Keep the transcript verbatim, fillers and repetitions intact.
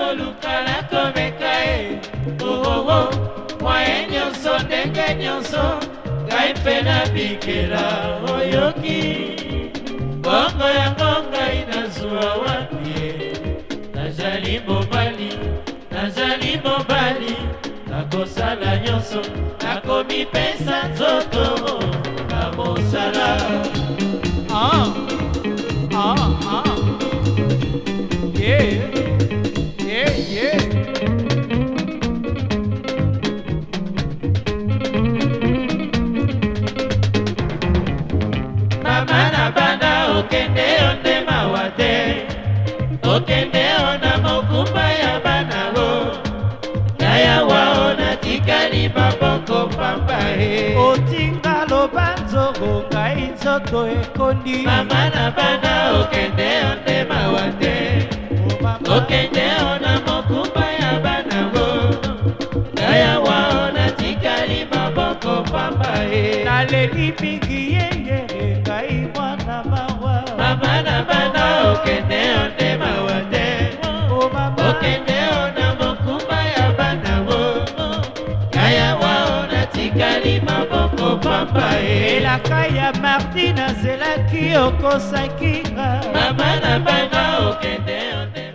koluka nakomeka e ohoho mwaye nyonso ndenge nyonso ngai mpe nabikela oyoki bongo yango ngai nazwa wapi nazali mobali nazali mobali nakosala nyonso nakomipesa nzoto na mosala ah ah ah yeah yeah yeah mama na bana okende onde mawate okende ona mokumba ya bana go naya wao natikali maboko pamba he otinga lobanzongo ngai nzoto ekondi mama na bana okende onde mawate okende ona mokumba ya bana go naya wao natikali maboko pamba he naleli mingi yeye ngai mwana mawa mama na bana okende onde mawate okende ona mokumba ya bana go naya wao natikali maboko pamba he elaka ya Martina zelaki okosakinga mama na bana okende onde